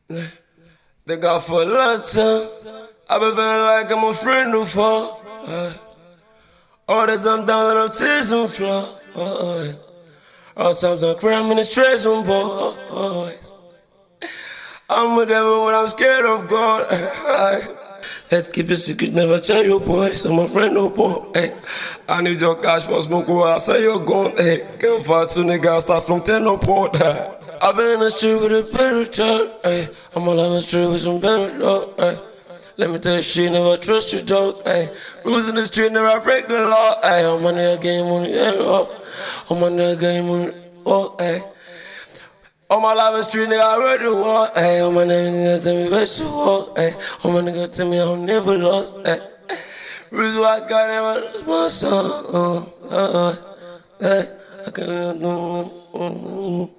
They got for a long time. I've been feeling like I'm a friend of fall. All the time down that I'm tears on the floor. All times I'm crying in the stress on boys. I'm a devil when I'm scared of God. Let's keep it secret, never tell your boys. I'm a friend no boy. I need your cash for smoke while I say you're gone. Can't fight two niggas, start from 10 no port. I've been in the street with a better job. I'm all on the street with some better dog. Let me tell you, shit, never trust your dog. Rules in the street, never break the law. I'm on the game on the air. I'm on the game on the all my life in the street, nigga, I read the war. All my nigga tell me where to walk. All my nigga tell me I'm never lost. Reason why I got never lose my son. I can't